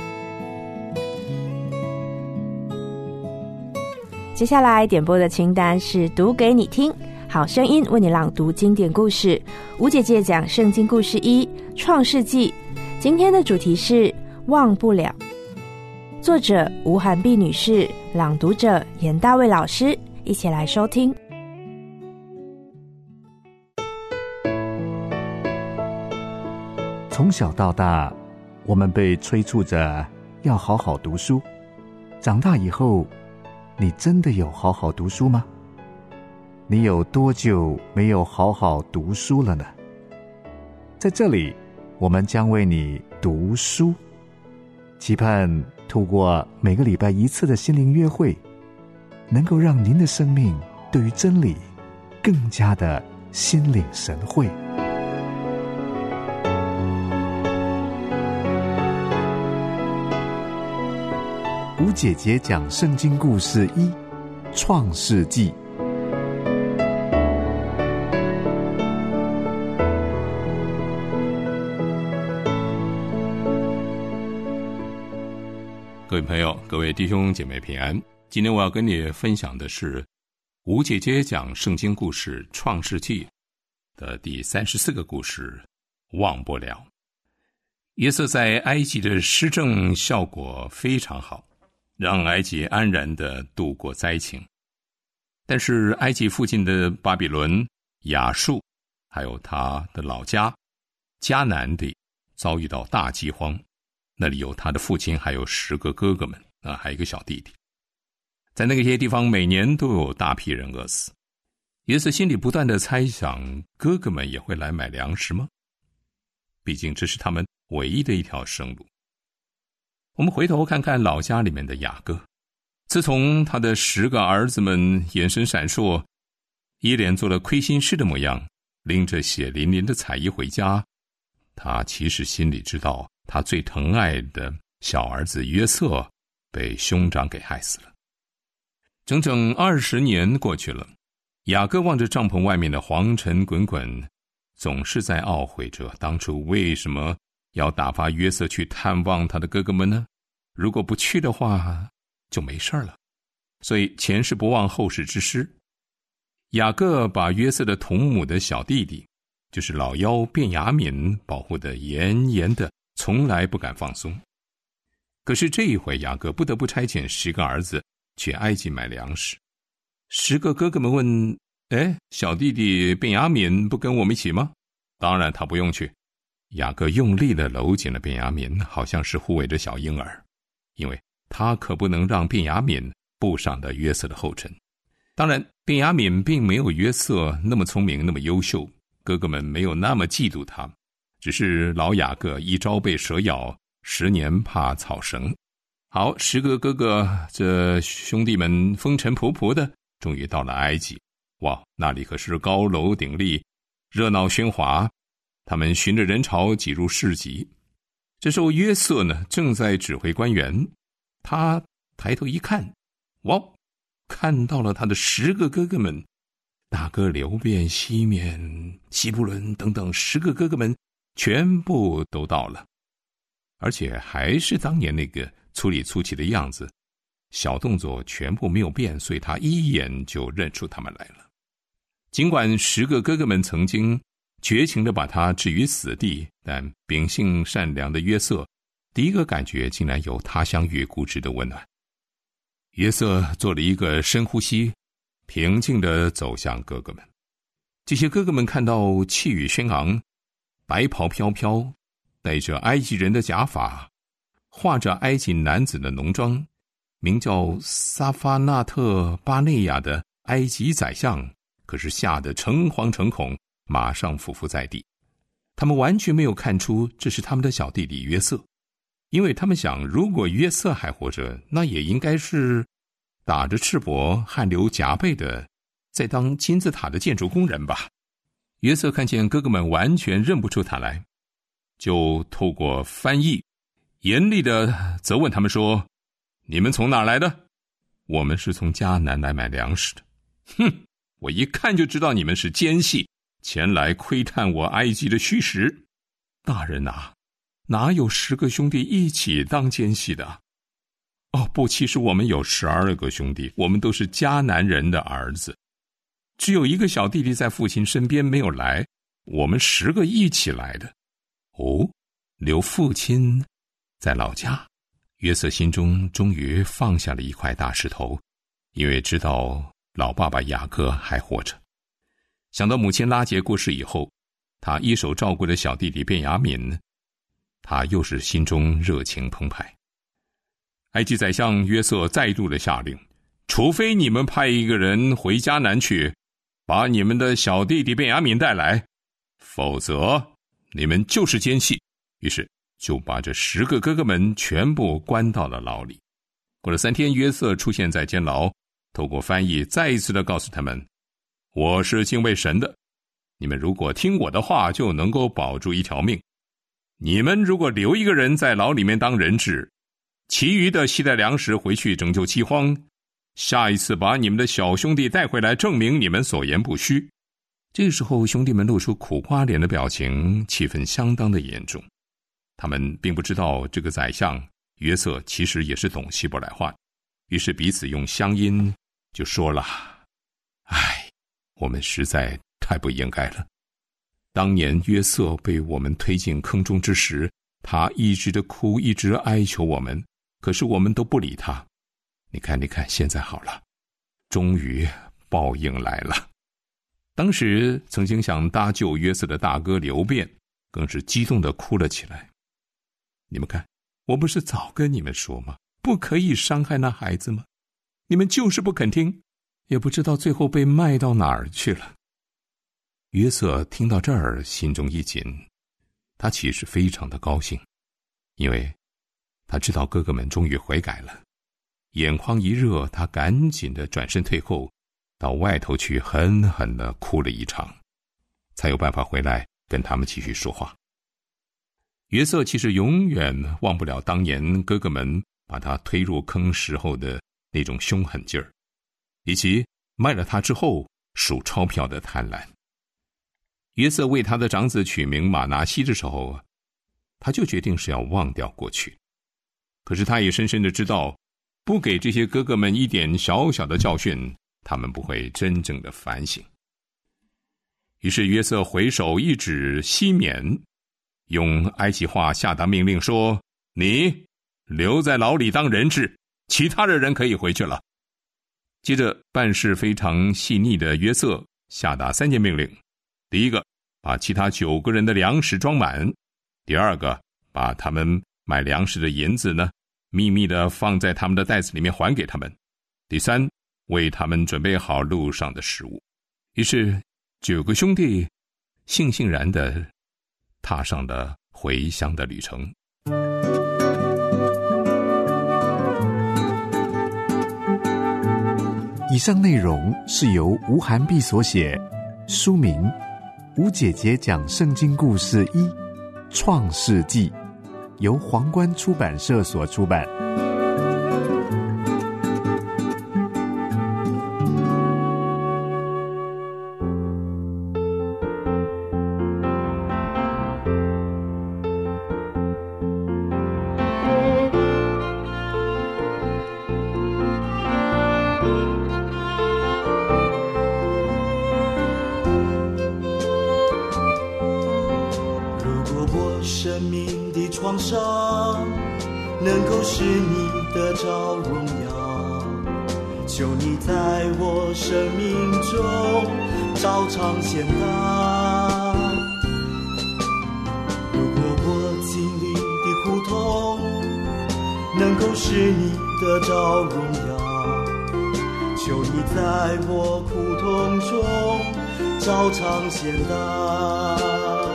Speaker 4: 接下来点播的清单是读给你听，好声音为你朗读经典故事。吴姐姐讲圣经故事一，创世纪。今天的主题是忘不了。作者吴涵碧女士，朗读者严大卫老师，一起来收听。
Speaker 3: 从小到大，我们被催促着要好好读书。长大以后，你真的有好好读书吗？你有多久没有好好读书了呢？在这里，我们将为你读书，期盼透过每个礼拜一次的心灵约会，能够让您的生命对于真理更加的心领神会。吴姐姐讲圣经故事一，创世纪。
Speaker 9: 各位朋友，各位弟兄姐妹平安。今天我要跟你分享的是吴姐姐讲圣经故事创世纪的第三十四个故事，忘不了。约瑟在埃及的施政效果非常好，让埃及安然地度过灾情。但是埃及附近的巴比伦、亚述还有他的老家迦南地遭遇到大饥荒， 那里有他的父亲，还有十个哥哥们啊，还有一个小弟弟。在那些地方，每年都有大批人饿死。约瑟心里不断地猜想，哥哥们也会来买粮食吗？毕竟这是他们唯一的一条生路。我们回头看看老家里面的雅各，自从他的十个儿子们眼神闪烁，一脸做了亏心事的模样，拎着血淋淋的彩衣回家，他其实心里知道，他最疼爱的小儿子约瑟被兄长给害死了。整整二十年过去了，雅各望着帐篷外面的黄尘滚滚，总是在懊悔着当初为什么要打发约瑟去探望他的哥哥们呢？如果不去的话，就没事了。所以前事不忘后事之师，雅各把约瑟的同母的小弟弟，就是老幺便雅悯保护得严严的，从来不敢放松。可是这一回，雅各不得不差遣十个儿子去埃及买粮食。十个哥哥们问，哎，小弟弟便雅悯不跟我们一起吗？当然他不用去。雅各用力地搂紧了便雅悯，好像是护卫着小婴儿，因为他可不能让便雅悯步上了约瑟的后尘。当然便雅悯并没有约瑟那么聪明，那么优秀，哥哥们没有那么嫉妒他，只是老雅各一朝被蛇咬，十年怕草绳。好，十个哥哥这兄弟们风尘仆仆的，终于到了埃及。哇，那里可是高楼鼎立，热闹喧哗，他们循着人潮挤入市集。这时候约瑟呢，正在指挥官员，他抬头一看，哇，看到了他的十个哥哥们，大哥流便、西缅、西布伦等等十个哥哥们全部都到了，而且还是当年那个粗里粗气的样子，小动作全部没有变，所以他一眼就认出他们来了。尽管十个哥哥们曾经绝情地把他置于死地，但秉性善良的约瑟第一个感觉竟然有他乡遇故知的温暖。约瑟做了一个深呼吸，平静地走向哥哥们。这些哥哥们看到气宇轩昂，白袍飘飘，戴着埃及人的假发，画着埃及男子的浓妆，名叫撒法纳特巴内亚的埃及宰相，可是吓得诚惶诚恐，马上匍匐在地。他们完全没有看出这是他们的小弟弟约瑟，因为他们想，如果约瑟还活着，那也应该是打着赤膊汗流浃背的在当金字塔的建筑工人吧。约瑟看见哥哥们完全认不出他来，就透过翻译严厉地责问他们说，你们从哪来的？我们是从迦南来买粮食的。哼，我一看就知道你们是奸细，前来窥探我埃及的虚实。大人啊，哪有十个兄弟一起当奸细的？哦，不，其实我们有十二个兄弟，我们都是迦南人的儿子，只有一个小弟弟在父亲身边没有来，我们十个一起来的。哦，留父亲在老家。约瑟心中终于放下了一块大石头，因为知道老爸爸雅各还活着。想到母亲拉结过世以后，他一手照顾着小弟弟便雅悯，他又是心中热情澎湃。埃及宰相约瑟再度的下令，除非你们派一个人回迦南去，把你们的小弟弟便雅悯带来，否则你们就是奸细。于是就把这十个哥哥们全部关到了牢里。过了三天，约瑟出现在监牢，透过翻译再一次的告诉他们，我是敬畏神的，你们如果听我的话，就能够保住一条命。你们如果留一个人在牢里面当人质，其余的携带粮食回去拯救饥荒，下一次把你们的小兄弟带回来，证明你们所言不虚。这个时候兄弟们露出苦瓜脸的表情，气氛相当的严重。他们并不知道这个宰相约瑟其实也是懂希伯来话，于是彼此用乡音就说了，唉，我们实在太不应该了。当年约瑟被我们推进坑中之时，他一直的哭，一直哀求我们，可是我们都不理他。你看你看，现在好了，终于报应来了。当时曾经想搭救约瑟的大哥流便更是激动地哭了起来。你们看， 我不是早跟你们说吗？不可以伤害那孩子吗？你们就是不肯听，也不知道最后被卖到哪儿去了。约瑟听到这儿，心中一紧，他其实非常的高兴，因为他知道哥哥们终于悔改了。眼眶一热，他赶紧的转身退后，到外头去狠狠的哭了一场，才有办法回来跟他们继续说话。约瑟其实永远忘不了当年哥哥们把他推入坑时候的那种凶狠劲儿，以及卖了他之后数钞票的贪婪。约瑟为他的长子取名马拿西的时候，他就决定是要忘掉过去。可是他也深深的知道，不给这些哥哥们一点小小的教训，他们不会真正的反省。于是约瑟回首一指西缅，用埃及话下达命令说：你留在牢里当人质，其他的人可以回去了。接着办事非常细腻的约瑟下达三件命令：第一个，把其他九个人的粮食装满；第二个，把他们买粮食的银子呢，秘密的放在他们的袋子里面还给他们；第三，为他们准备好路上的食物。于是九个兄弟悻悻然的踏上了回乡的旅程。
Speaker 3: 以上内容是由吴涵碧所写，书名《吴姐姐讲圣经故事一：创世纪》，由皇冠出版社所出版。
Speaker 10: 生命的创伤能够使你得着荣耀，求你在我生命中照常显大。如果我经历的苦痛能够使你得着荣耀，求你在我苦痛中照常显大。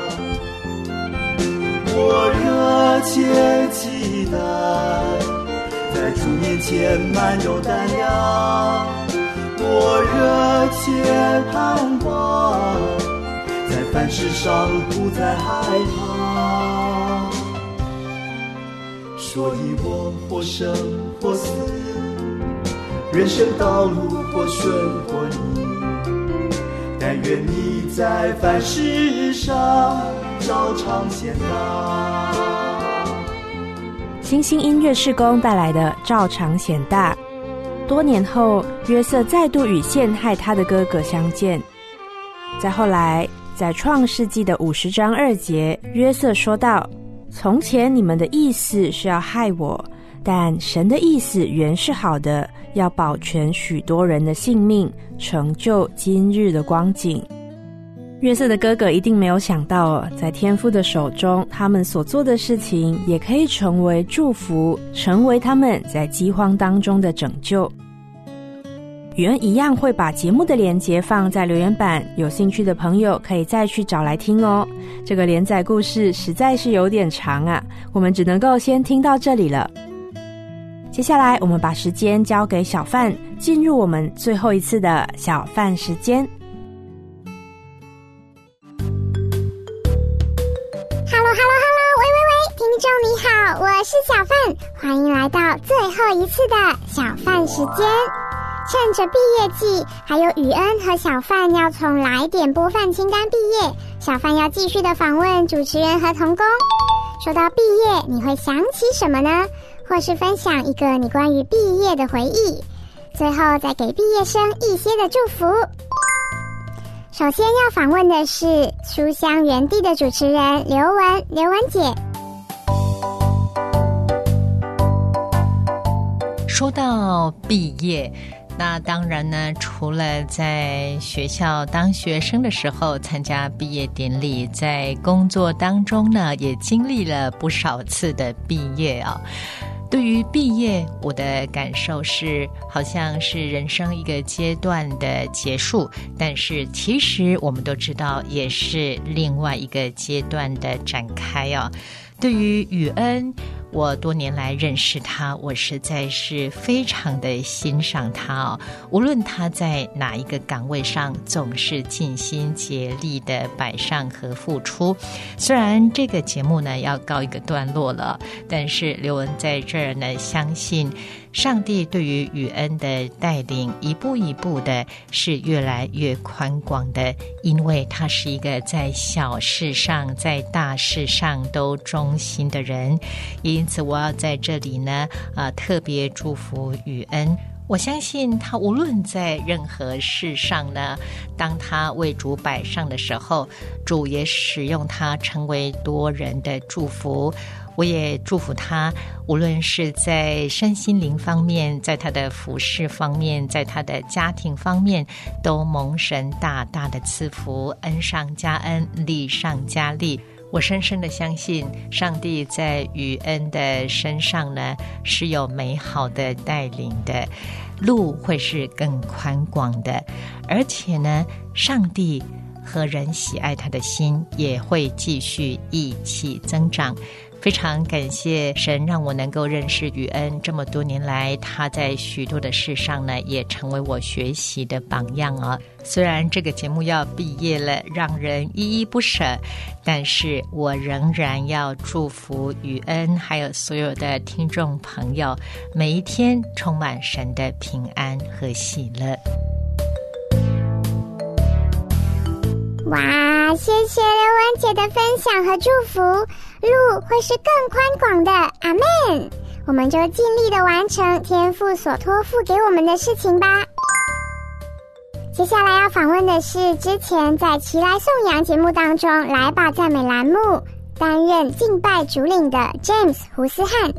Speaker 10: 我热切期待在主面前满有胆量，我热切盼望在凡事上不再害怕。所以我或生或死，人生道路或顺或逆，但愿你在凡事上照常显大。
Speaker 4: 新兴音乐事工带来的照常显大。多年后，约瑟再度与陷害他的哥哥相见。再后来，在创世纪的五十章二节，约瑟说道：从前你们的意思是要害我，但神的意思原是好的，要保全许多人的性命，成就今日的光景。约瑟的哥哥一定没有想到，在天父的手中，他们所做的事情也可以成为祝福，成为他们在饥荒当中的拯救。宇恩一样会把节目的连结放在留言板，有兴趣的朋友可以再去找来听哦。这个连载故事实在是有点长啊，我们只能够先听到这里了。接下来我们把时间交给小范，进入我们最后一次的小范时间。
Speaker 11: Hello Hello Hello， 喂喂喂，听众你好，我是小范，欢迎来到最后一次的小范时间。趁着毕业季，还有宇恩和小范要从来点播放清单毕业，小范要继续的访问主持人和同工。说到毕业，你会想起什么呢？或是分享一个你关于毕业的回忆，最后再给毕业生一些的祝福。首先要访问的是书香园地的主持人刘文，刘文姐。
Speaker 12: 说到毕业， 那当然呢，除了在学校当学生的时候参加毕业典礼，在工作当中呢，也经历了不少次的毕业啊。对于毕业，我的感受是好像是人生一个阶段的结束，但是其实我们都知道也是另外一个阶段的展开啊。对于宇恩，我多年来认识他，我实在是非常的欣赏他哦。无论他在哪一个岗位上，总是尽心竭力的摆上和付出。虽然这个节目呢要告一个段落了，但是刘文在这儿呢，相信上帝对于宇恩的带领，一步一步的是越来越宽广的，因为他是一个在小事上、在大事上都忠心的人。因此我要在这里呢，呃，特别祝福宇恩。我相信他无论在任何事上呢，当他为主摆上的时候，主也使用他成为多人的祝福。我也祝福他，无论是在身心灵方面，在他的服事方面，在他的家庭方面，都蒙神大大的赐福，恩上加恩，利上加利。我深深的相信上帝在宇恩的身上呢，是有美好的带领的，路会是更宽广的，而且呢，上帝和人喜爱他的心也会继续一起增长。非常感谢神让我能够认识宇恩，这么多年来他在许多的事上呢，也成为我学习的榜样啊。虽然这个节目要毕业了，让人依依不舍，但是我仍然要祝福宇恩还有所有的听众朋友，每一天充满神的平安和喜乐。
Speaker 11: 哇，谢谢刘文姐的分享和祝福，路会是更宽广的，阿们。我们就尽力的完成天父所托付给我们的事情吧。接下来要访问的是之前在奇来颂扬节目当中来吧赞美栏目担任敬拜主领的 James 胡思翰。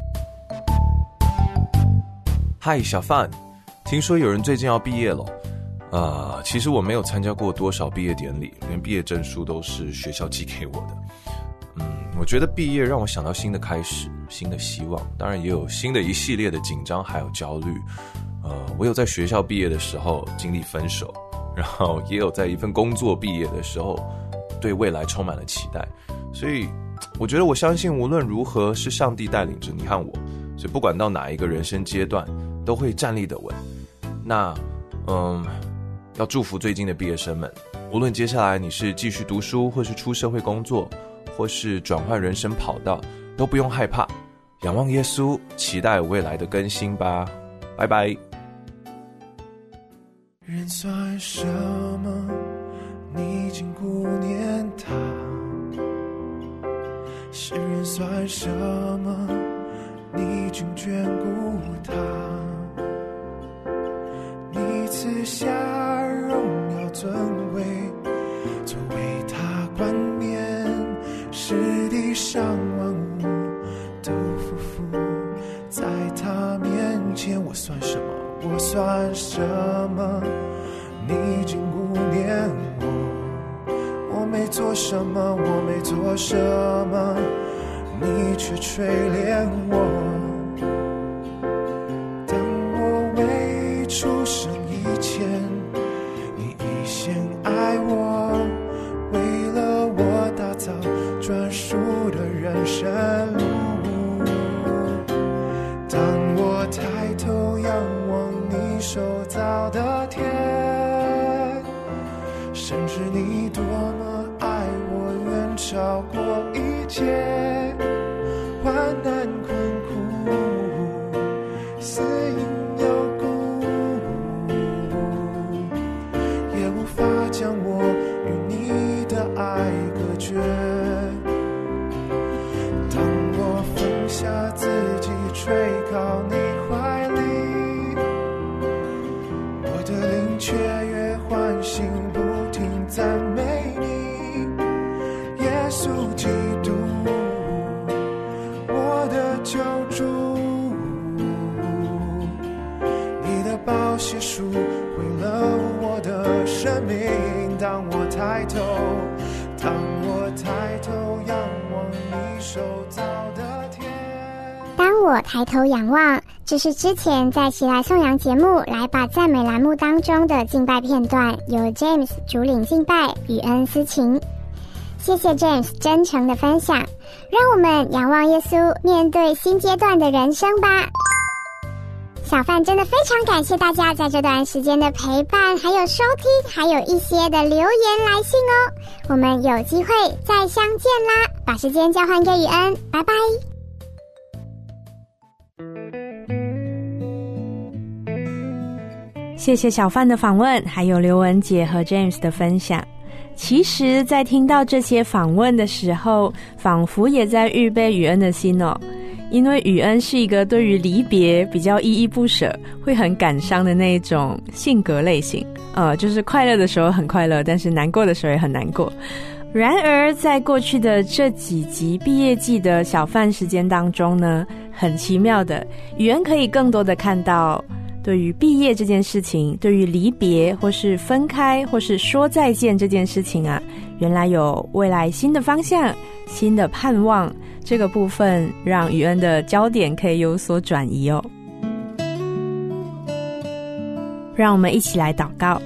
Speaker 13: 嗨，小范，听说有人最近要毕业了。呃，其实我没有参加过多少毕业典礼，连毕业证书都是学校寄给我的。嗯，我觉得毕业让我想到新的开始，新的希望，当然也有新的一系列的紧张还有焦虑。呃，我有在学校毕业的时候经历分手，然后也有在一份工作毕业的时候对未来充满了期待。所以我觉得我相信无论如何是上帝带领着你和我，所以不管到哪一个人生阶段都会站立得稳。那嗯要祝福最近的毕业生们，无论接下来你是继续读书，或是出社会工作，或是转换人生跑道，都不用害怕，仰望耶稣，期待未来的更新吧。拜拜。
Speaker 14: 人算什么？你已经顾念他。世人算什么？你已经眷顾他。你赐下荣耀尊贵，作为他冠冕，使地上万物都匍匐在他面前。我算什么？我算什么？你已经顾念我，我没做什么，我没做什么，你却垂怜我。当我未出生以前，你已先爱我，为了我打造专属的人生路。当我抬头仰望你手造的天，甚至你多么爱我，远超过一切患难困苦，死因有故，也无法将我与你的爱隔绝。当我放下自己，垂靠你怀里，我的灵雀跃欢欣，不停赞美你，耶稣基督。 当我抬头，当我抬头仰望你手造的天。
Speaker 11: 当我抬头仰望，这是之前在喜来颂扬节目来把赞美栏目当中的敬拜片段，由 James 主领敬拜，雨恩司琴。谢谢 James 真诚的分享，让我们仰望耶稣，面对新阶段的人生吧。小范真的非常感谢大家在这段时间的陪伴，还有收听，还有一些的留言来信哦。我们有机会再相见啦，把时间交还给雨恩，拜拜。
Speaker 4: 谢谢小范的访问，还有刘文姐和 James 的分享。其实在听到这些访问的时候，仿佛也在预备雨恩的心哦，因为雨恩是一个对于离别比较依依不舍，会很感伤的那一种性格类型，呃，就是快乐的时候很快乐，但是难过的时候也很难过。然而在过去的这几集毕业季的小范时间当中呢，很奇妙的，雨恩可以更多的看到对于毕业这件事情，对于离别或是分开或是说再见这件事情啊，原来有未来新的方向，新的盼望，这个部分让雨恩的焦点可以有所转移哦。让我们一起来祷告。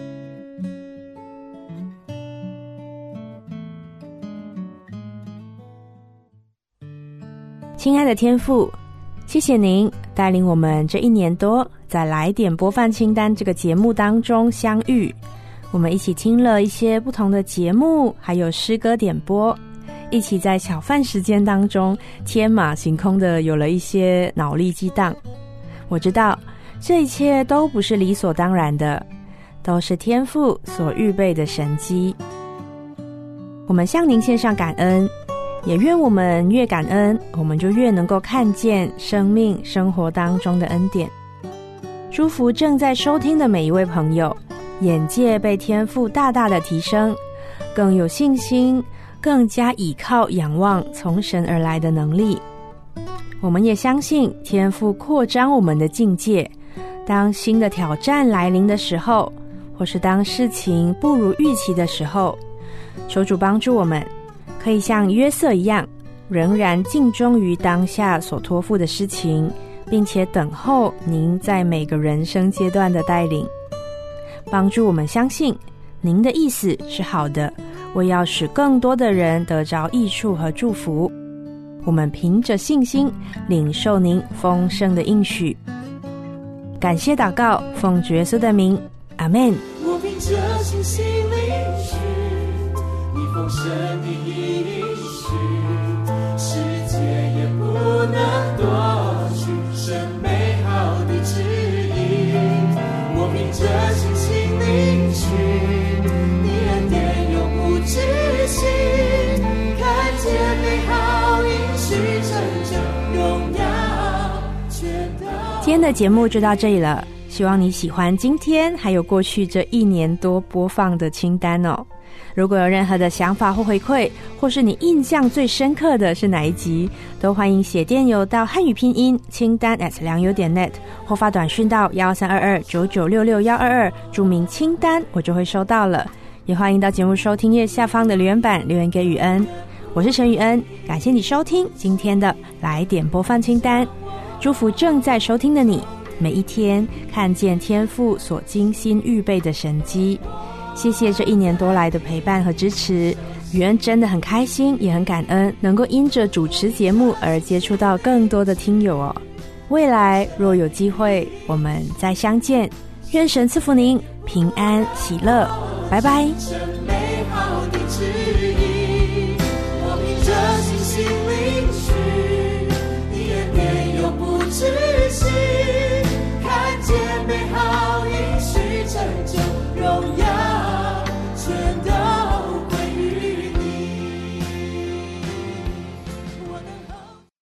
Speaker 4: 亲爱的天父，谢谢您带领我们这一年多在来点播放清单这个节目当中相遇，我们一起听了一些不同的节目，还有诗歌点播，一起在小饭时间当中天马行空的有了一些脑力激荡。我知道这一切都不是理所当然的，都是天父所预备的神迹。我们向您献上感恩，也愿我们越感恩，我们就越能够看见生命生活当中的恩典。祝福正在收听的每一位朋友，眼界被天父大大的提升，更有信心，更加倚靠仰望从神而来的能力。我们也相信天父扩张我们的境界，当新的挑战来临的时候，或是当事情不如预期的时候，求主帮助我们可以像约瑟一样，仍然尽忠于当下所托付的事情，并且等候您在每个人生阶段的带领，帮助我们相信您的意思是好的，为要使更多的人得着益处和祝福。我们凭着信心领受您丰盛的应许。感谢祷告，奉主耶稣的名，阿们。
Speaker 6: 我凭着信心领取你丰盛的应许，世界也不能夺取神美好的旨意。我凭着信心领取你恩典永不止息，看见美好应许成就荣耀全都。
Speaker 4: 今天的节目就到这里了，希望你喜欢今天还有过去这一年多播放的清单哦。如果有任何的想法或回馈，或是你印象最深刻的是哪一集，都欢迎写电邮到汉语拼音清单 at 良友点 net， 或发短讯到一三二二九九六六一二二，注明清单，我就会收到了。也欢迎到节目收听页下方的留言板留言给雨恩。我是陈雨恩，感谢你收听今天的来点播放清单，祝福正在收听的你，每一天看见天父所精心预备的神迹。谢谢这一年多来的陪伴和支持，雨恩真的很开心，也很感恩能够因着主持节目而接触到更多的听友哦。未来若有机会，我们再相见。愿神赐福您平安喜乐，拜拜。
Speaker 6: 美好的旨意，我凭着信心领取你恩典永不止息，看见美好